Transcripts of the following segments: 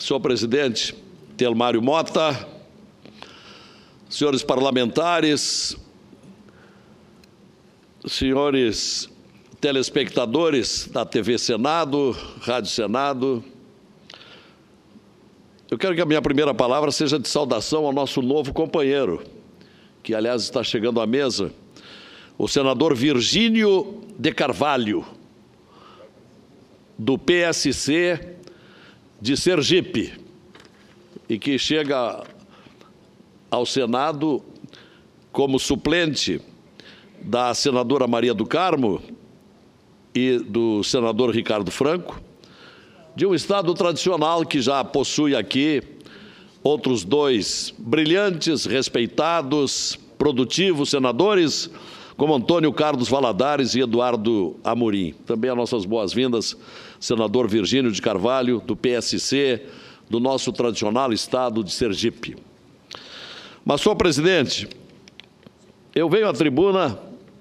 senhor presidente Telmário Mota, senhores parlamentares, senhores telespectadores da TV Senado, Rádio Senado, eu quero que a minha primeira palavra seja de saudação ao nosso novo companheiro, que, aliás, está chegando à mesa, o senador Virgínio de Carvalho, do PSC de Sergipe, e que chega ao Senado como suplente da senadora Maria do Carmo e do senador Ricardo Franco, de um Estado tradicional que já possui aqui outros dois brilhantes, respeitados, produtivos senadores, como Antônio Carlos Valadares e Eduardo Amorim. Também as nossas boas-vindas, senador Virgínio de Carvalho, do PSC, do nosso tradicional Estado de Sergipe. Mas, senhor presidente, eu venho à tribuna,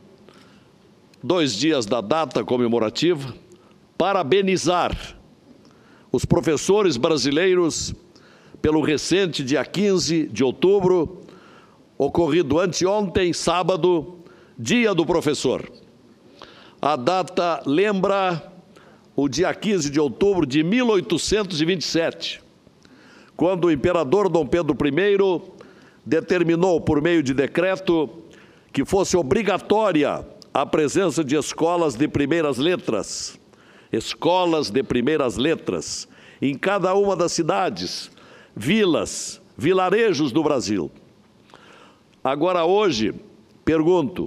2 dias da data comemorativa, parabenizar os professores brasileiros pelo recente dia 15 de outubro, ocorrido anteontem, sábado, Dia do Professor. A data lembra o dia 15 de outubro de 1827, quando o imperador Dom Pedro I determinou, por meio de decreto, que fosse obrigatória a presença de escolas de primeiras letras, em cada uma das cidades, vilas, vilarejos do Brasil. Agora, hoje, pergunto,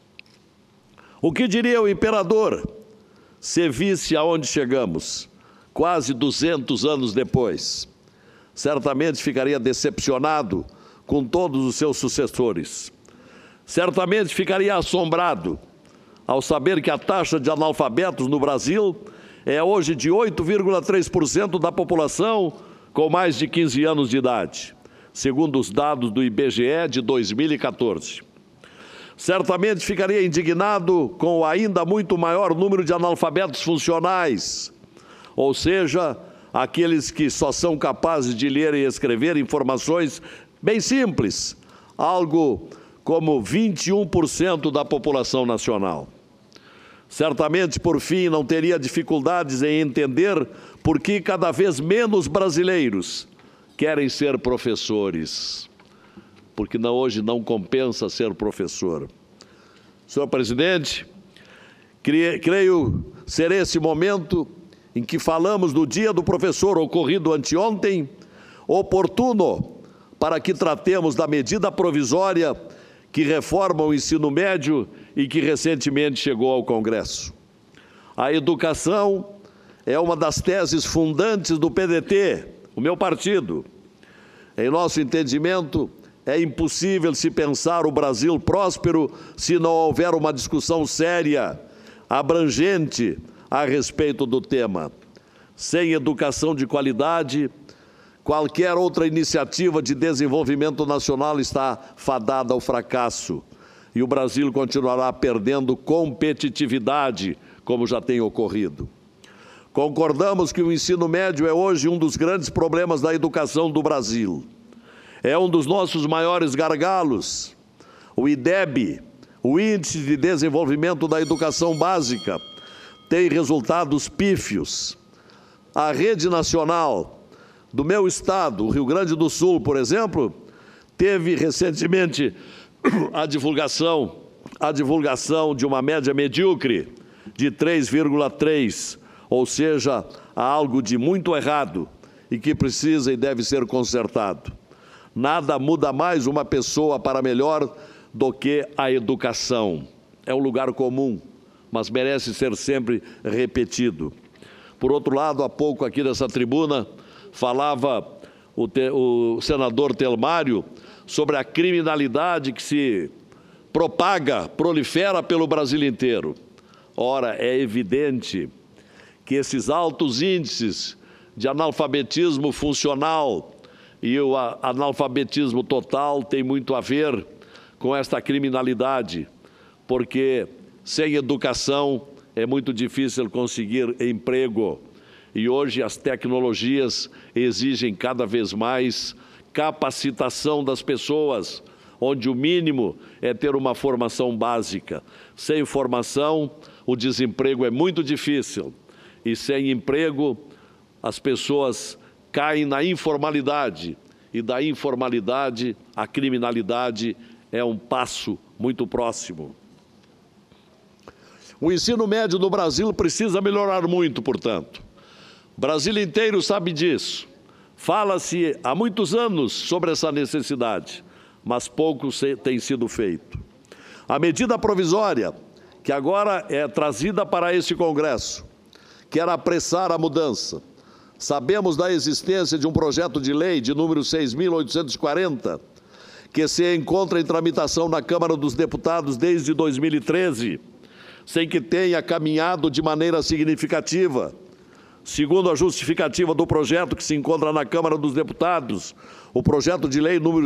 o que diria o imperador se visse aonde chegamos, quase 200 anos depois? Certamente ficaria decepcionado com todos os seus sucessores. Certamente ficaria assombrado ao saber que a taxa de analfabetos no Brasil é hoje de 8,3% da população com mais de 15 anos de idade, segundo os dados do IBGE de 2014. Certamente ficaria indignado com o ainda muito maior número de analfabetos funcionais, ou seja, aqueles que só são capazes de ler e escrever informações bem simples, algo como 21% da população nacional. Certamente, por fim, não teria dificuldades em entender por que cada vez menos brasileiros querem ser professores, porque hoje não compensa ser professor. Senhor presidente, creio ser esse momento em que falamos do Dia do Professor ocorrido anteontem, oportuno para que tratemos da medida provisória que reforma o ensino médio e que recentemente chegou ao Congresso. A educação é uma das teses fundantes do PDT, o meu partido. Em nosso entendimento, é impossível se pensar o Brasil próspero se não houver uma discussão séria, abrangente a respeito do tema. Sem educação de qualidade, qualquer outra iniciativa de desenvolvimento nacional está fadada ao fracasso e o Brasil continuará perdendo competitividade, como já tem ocorrido. Concordamos que o ensino médio é hoje um dos grandes problemas da educação do Brasil. É um dos nossos maiores gargalos. O IDEB, o Índice de Desenvolvimento da Educação Básica, tem resultados pífios. A rede nacional do meu estado, o Rio Grande do Sul, por exemplo, teve recentemente a divulgação de uma média medíocre de 3,3, ou seja, há algo de muito errado e que precisa e deve ser consertado. Nada muda mais uma pessoa para melhor do que a educação. É um lugar comum, mas merece ser sempre repetido. Por outro lado, há pouco aqui nessa tribuna, falava o senador Telmário sobre a criminalidade que se propaga, prolifera pelo Brasil inteiro. Ora, é evidente que esses altos índices de analfabetismo funcional e o analfabetismo total têm muito a ver com esta criminalidade, porque sem educação é muito difícil conseguir emprego. E hoje as tecnologias exigem cada vez mais capacitação das pessoas, onde o mínimo é ter uma formação básica. Sem formação, o desemprego é muito difícil. E sem emprego, as pessoas caem na informalidade. E da informalidade, a criminalidade é um passo muito próximo. O ensino médio no Brasil precisa melhorar muito, portanto. O Brasil inteiro sabe disso. Fala-se há muitos anos sobre essa necessidade, mas pouco tem sido feito. A medida provisória, que agora é trazida para este Congresso, quer apressar a mudança. Sabemos da existência de um projeto de lei de número 6.840, que se encontra em tramitação na Câmara dos Deputados desde 2013, sem que tenha caminhado de maneira significativa. Segundo a justificativa do projeto que se encontra na Câmara dos Deputados, o projeto de lei número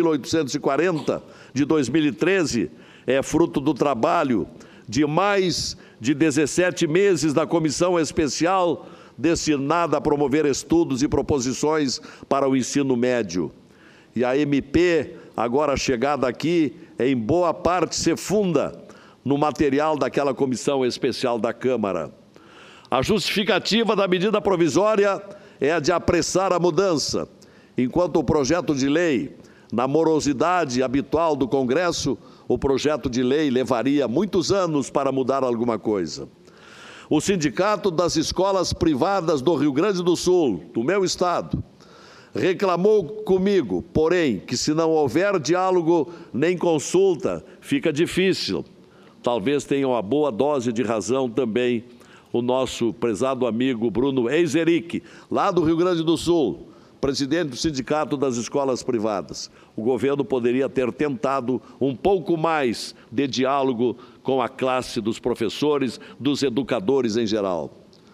6.840, de 2013, é fruto do trabalho de mais de 17 meses da Comissão Especial destinada a promover estudos e proposições para o ensino médio. E a MP, agora chegada aqui, em boa parte se funda no material daquela Comissão Especial da Câmara. A justificativa da medida provisória é a de apressar a mudança, enquanto o projeto de lei, na morosidade habitual do Congresso, o projeto de lei levaria muitos anos para mudar alguma coisa. O Sindicato das Escolas Privadas do Rio Grande do Sul, do meu estado, reclamou comigo, porém, que se não houver diálogo nem consulta, fica difícil. Talvez tenha uma boa dose de razão também o nosso prezado amigo Bruno Eizeric, lá do Rio Grande do Sul, presidente do Sindicato das Escolas Privadas. O governo poderia ter tentado um pouco mais de diálogo com a classe dos professores, dos educadores em geral.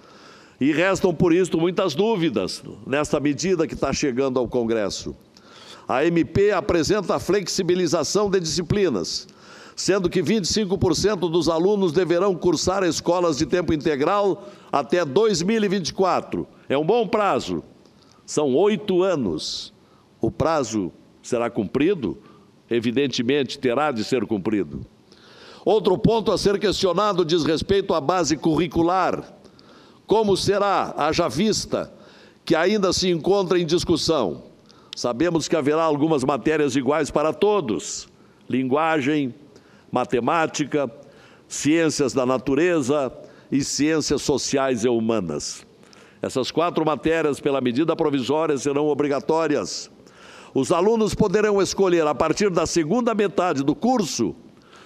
E restam, por isso, muitas dúvidas nesta medida que está chegando ao Congresso. A MP apresenta a flexibilização de disciplinas, sendo que 25% dos alunos deverão cursar escolas de tempo integral até 2024. É um bom prazo. São 8 anos. O prazo será cumprido? Evidentemente, terá de ser cumprido. Outro ponto a ser questionado diz respeito à base curricular. Como será, haja vista, que ainda se encontra em discussão? Sabemos que haverá algumas matérias iguais para todos. Linguagem, matemática, ciências da natureza e ciências sociais e humanas. Essas 4 matérias, pela medida provisória, serão obrigatórias. Os alunos poderão escolher, a partir da segunda metade do curso,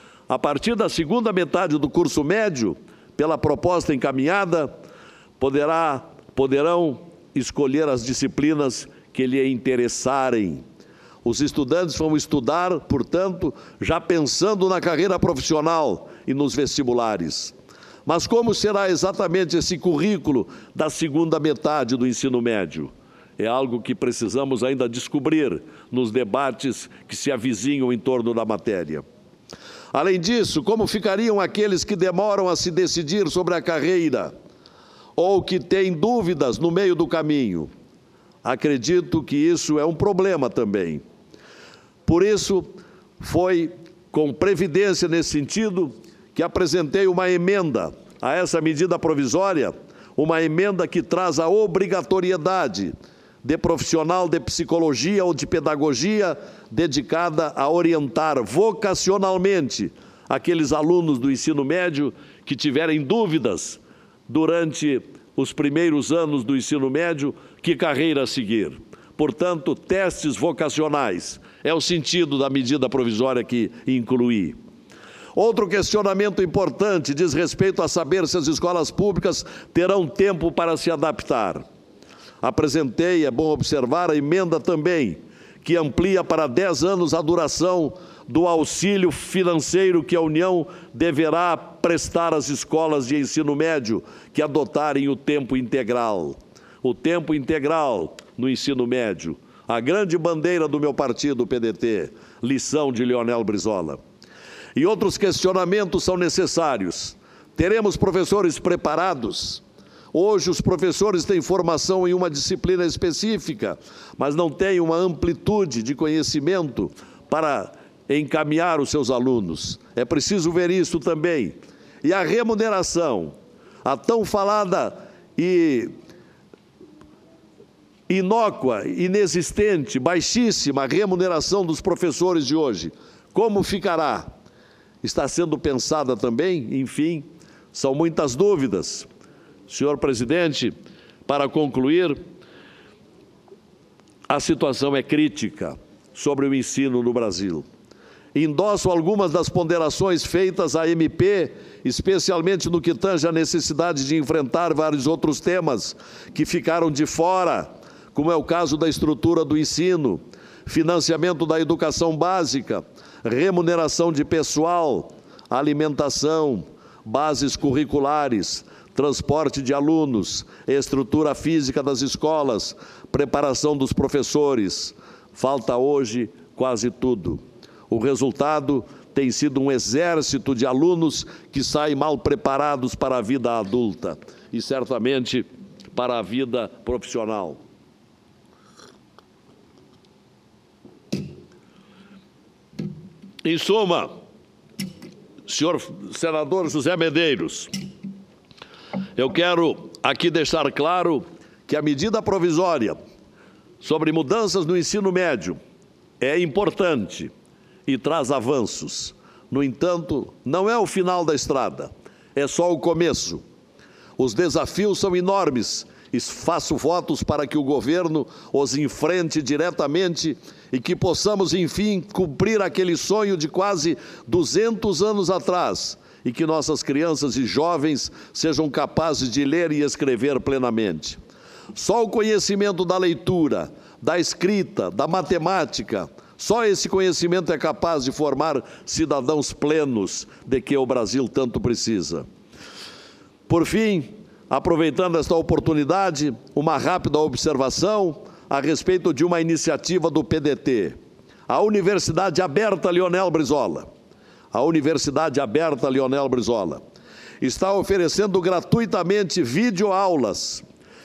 médio, pela proposta encaminhada, poderão escolher as disciplinas que lhe interessarem. Os estudantes vão estudar, portanto, já pensando na carreira profissional e nos vestibulares. Mas como será exatamente esse currículo da segunda metade do ensino médio? É algo que precisamos ainda descobrir nos debates que se avizinham em torno da matéria. Além disso, como ficariam aqueles que demoram a se decidir sobre a carreira ou que têm dúvidas no meio do caminho? Acredito que isso é um problema também. Por isso, foi com previdência nesse sentido que apresentei uma emenda a essa medida provisória, uma emenda que traz a obrigatoriedade de profissional de psicologia ou de pedagogia dedicada a orientar vocacionalmente aqueles alunos do ensino médio que tiverem dúvidas durante os primeiros anos do ensino médio, que carreira seguir. Portanto, testes vocacionais é o sentido da medida provisória que incluí. Outro questionamento importante diz respeito a saber se as escolas públicas terão tempo para se adaptar. Apresentei, é bom observar, a emenda também, que amplia para 10 anos a duração do auxílio financeiro que a União deverá prestar às escolas de ensino médio que adotarem o tempo integral. O tempo integral no ensino médio, a grande bandeira do meu partido, o PDT, lição de Leonel Brizola. E outros questionamentos são necessários. Teremos professores preparados? Hoje os professores têm formação em uma disciplina específica, mas não têm uma amplitude de conhecimento para encaminhar os seus alunos. É preciso ver isso também. E a remuneração, a tão falada e inócua, inexistente, baixíssima remuneração dos professores de hoje, como ficará? Está sendo pensada também? Enfim, são muitas dúvidas. Senhor presidente, para concluir, a situação é crítica sobre o ensino no Brasil. Endosso algumas das ponderações feitas à MP, especialmente no que tange à necessidade de enfrentar vários outros temas que ficaram de fora, como é o caso da estrutura do ensino, financiamento da educação básica, remuneração de pessoal, alimentação, bases curriculares, transporte de alunos, estrutura física das escolas, preparação dos professores. Falta hoje quase tudo. O resultado tem sido um exército de alunos que saem mal preparados para a vida adulta e, certamente, para a vida profissional. Em suma, senhor senador José Medeiros, eu quero aqui deixar claro que a medida provisória sobre mudanças no ensino médio é importante e traz avanços. No entanto, não é o final da estrada, é só o começo. Os desafios são enormes e faço votos para que o governo os enfrente diretamente e que possamos, enfim, cumprir aquele sonho de quase 200 anos atrás e que nossas crianças e jovens sejam capazes de ler e escrever plenamente. Só o conhecimento da leitura, da escrita, da matemática, só esse conhecimento é capaz de formar cidadãos plenos de que o Brasil tanto precisa. Por fim, aproveitando esta oportunidade, uma rápida observação a respeito de uma iniciativa do PDT. A Universidade Aberta Leonel Brizola. A Universidade Aberta Leonel Brizola está oferecendo gratuitamente videoaulas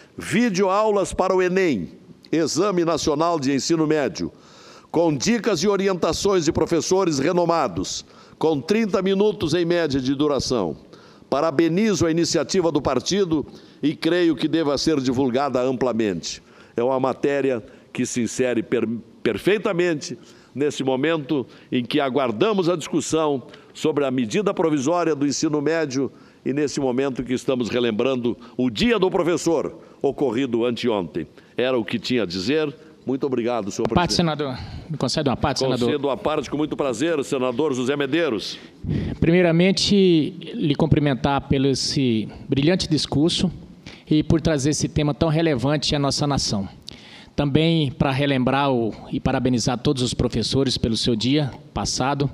para o Enem, Exame Nacional de Ensino Médio, com dicas e orientações de professores renomados, com 30 minutos em média de duração. Parabenizo a iniciativa do partido e creio que deva ser divulgada amplamente. É uma matéria que se insere perfeitamente nesse momento em que aguardamos a discussão sobre a medida provisória do ensino médio e nesse momento que estamos relembrando o Dia do Professor, ocorrido anteontem. Era o que tinha a dizer. Muito obrigado, senhor presidente. Parte, senador. Me concede uma parte, senador. Concedo a parte com muito prazer, senador José Medeiros. Primeiramente, lhe cumprimentar pelo esse brilhante discurso e por trazer esse tema tão relevante à nossa nação. Também para relembrar e parabenizar todos os professores pelo seu dia passado.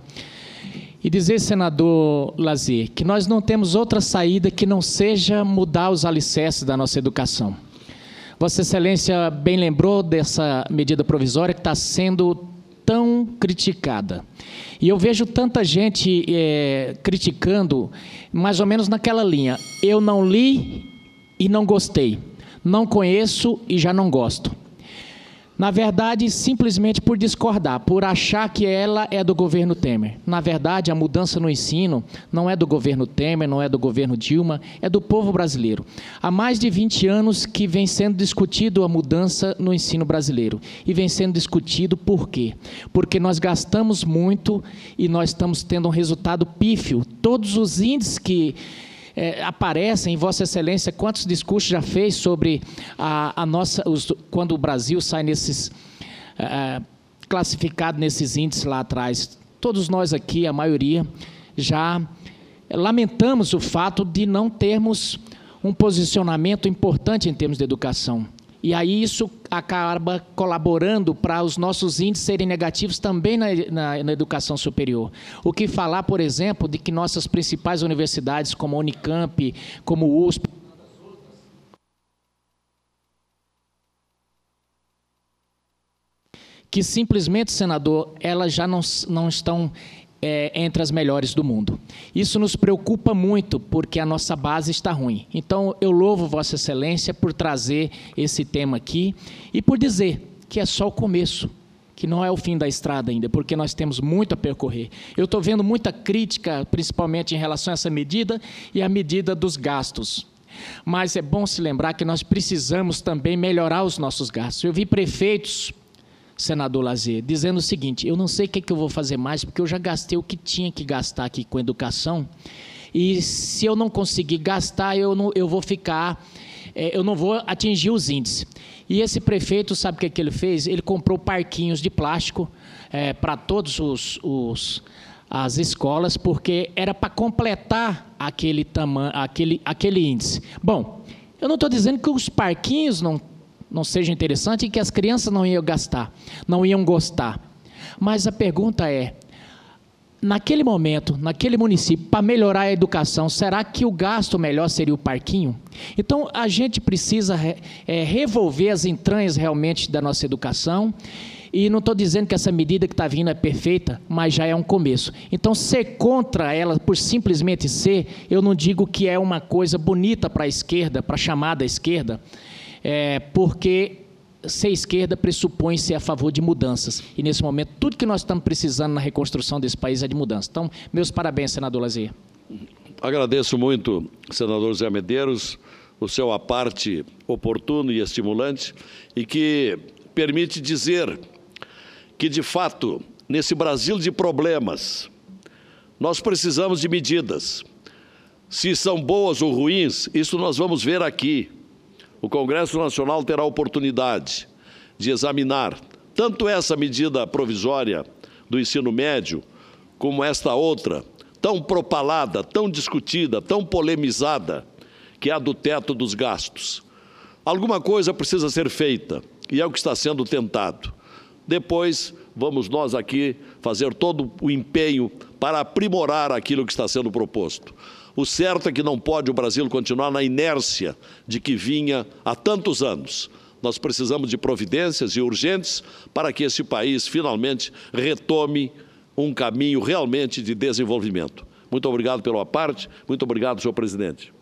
E dizer, senador Lazier, que nós não temos outra saída que não seja mudar os alicerces da nossa educação. Vossa Excelência bem lembrou dessa medida provisória que está sendo tão criticada. E eu vejo tanta gente criticando, mais ou menos naquela linha. Eu não li e não gostei. Não conheço e já não gosto. Na verdade, simplesmente por discordar, por achar que ela é do governo Temer. Na verdade, a mudança no ensino não é do governo Temer, não é do governo Dilma, é do povo brasileiro. Há mais de 20 anos que vem sendo discutido a mudança no ensino brasileiro. E vem sendo discutido por quê? Porque nós gastamos muito e nós estamos tendo um resultado pífio. Todos os índices que aparecem, Vossa Excelência, quantos discursos já fez sobre quando o Brasil sai classificado nesses índices lá atrás. Todos nós aqui, a maioria, já lamentamos o fato de não termos um posicionamento importante em termos de educação. E aí isso acaba colaborando para os nossos índices serem negativos também na educação superior. O que falar, por exemplo, de que nossas principais universidades, como a Unicamp, como o USP, que simplesmente, senador, elas já não estão entre as melhores do mundo. Isso nos preocupa muito, porque a nossa base está ruim. Então, eu louvo Vossa Excelência por trazer esse tema aqui e por dizer que é só o começo, que não é o fim da estrada ainda, porque nós temos muito a percorrer. Eu estou vendo muita crítica, principalmente em relação a essa medida e a medida dos gastos. Mas é bom se lembrar que nós precisamos também melhorar os nossos gastos. Eu vi prefeitos, senador Lazier, dizendo o seguinte: eu não sei o que eu vou fazer mais, porque eu já gastei o que tinha que gastar aqui com educação, e se eu não conseguir gastar, eu vou ficar, eu não vou atingir os índices. E esse prefeito, sabe o que ele fez? Ele comprou parquinhos de plástico para todos as escolas, porque era para completar aquele índice. Bom, eu não estou dizendo que os parquinhos não sejam interessantes e que as crianças não iam gostar. Mas a pergunta é, naquele momento, naquele município, para melhorar a educação, será que o gasto melhor seria o parquinho? Então, a gente precisa revolver as entranhas realmente da nossa educação. E não estou dizendo que essa medida que está vindo é perfeita, mas já é um começo. Então, ser contra ela, por simplesmente ser, eu não digo que é uma coisa bonita para a esquerda, para a chamada esquerda, porque ser esquerda pressupõe ser a favor de mudanças. E, nesse momento, tudo que nós estamos precisando na reconstrução desse país é de mudança. Então, meus parabéns, senador Lazier. Agradeço muito, senador Zé Medeiros, o seu aparte oportuno e estimulante, e que permite dizer que, de fato, nesse Brasil de problemas, nós precisamos de medidas. Se são boas ou ruins, isso nós vamos ver aqui. O Congresso Nacional terá a oportunidade de examinar tanto essa medida provisória do ensino médio, como esta outra, tão propalada, tão discutida, tão polemizada, que é a do teto dos gastos. Alguma coisa precisa ser feita, e é o que está sendo tentado. Depois, vamos nós aqui fazer todo o empenho para aprimorar aquilo que está sendo proposto. O certo é que não pode o Brasil continuar na inércia de que vinha há tantos anos. Nós precisamos de providências e urgentes para que esse país finalmente retome um caminho realmente de desenvolvimento. Muito obrigado pela parte, muito obrigado, senhor presidente.